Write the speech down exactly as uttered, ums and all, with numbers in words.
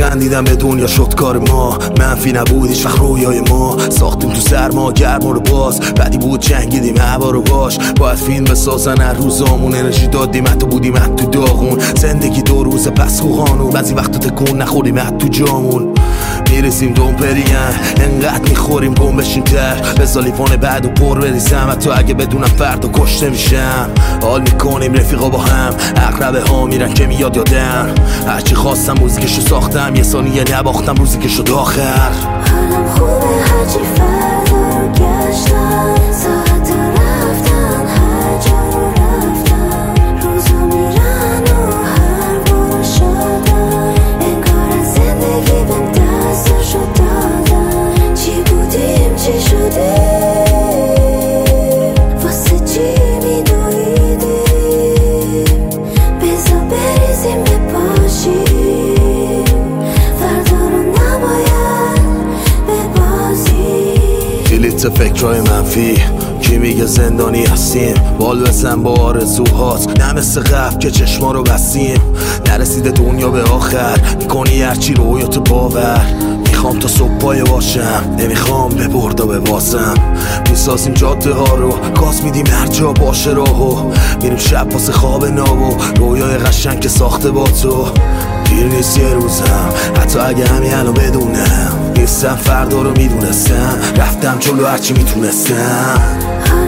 خندیدم به دنیا شد کار ما، منفی نبود هیچ وقت رویای ما. ساختیم تو سرما گرما رو باز، بعدی بود جنگیدیم هوا رو باش. باید فیلم بسازن هر روزامون، انرژی دادیم حتی بودیم حتی تو داغون. زندگی دو روز پس خو قانون، بعضی وقتا تکون نخوریم حتی تو جامون. میرسیم دوم پرین انقدر میخوریم گم بشیم تر، به سالیفان بعد و پر بریزم حتی اگه بدونم فردا کشته میشم. حال میکنیم رفیقا با هم، اقربه ها میرن که میاد یادم. هرچی خواستم موزیکشو ساختم، یه ثانیه نباختم روزی که شد آخر. حالم خوبه هرچی فردا رو گشتم، ساعت رفتن هر جا رو رفتم. روزا میرن و هر بار شدم، انگار زندگی بهم دستشو دادن. چی بودیم چی شدیم، واسه چی میدویدیم. بذار بریزیم بپاشیم، فردا رو نباید ببازیم. کلیت فکرهای منفی کی میگه زندانی هستیم، بال بزن با آرزوهات، نه مثل قبل که چشما رو بستیم. نرسیده دنیا به آخر، میکنی هرچی رویاتو باور. میخوام تا صبح پایه باشم، نمیخوام به بردا ببازم. میسازیم جاده ها رو، گاز میدیم هر جا باشه راهو. میریم شب واسه خواب نابو، رویای قشنگ که ساخته با تو. دیر نیست یه روزم، حتی اگه همین الان بدونم نیستم فردا رو میدونستم. رفتم جلو هرچی میتونستم.